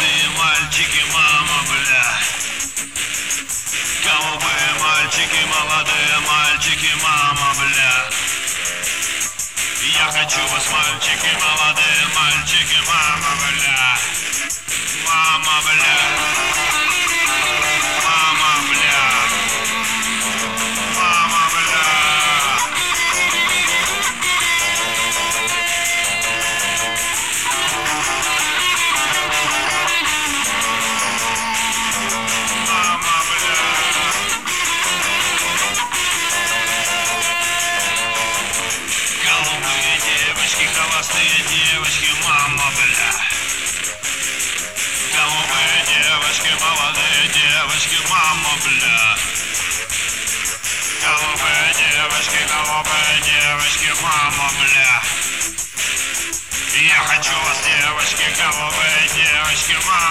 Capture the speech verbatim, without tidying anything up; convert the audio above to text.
молодые мальчики, мама, бля. Голубые мальчики, молодые мальчики, мама, бля. Я хочу вас, мальчики, молодые мальчики, мама, бля. Мама, бля. Мама, бля. Мама, бля. Мама, бля. Голубые девочки, холостые девочки, мама, бля. Голубые девочки, молодые девочки, мама, бля. Голубые девочки, голубые девочки, мама, бля. Я хочу вас, девочки, голубые девочки, мама.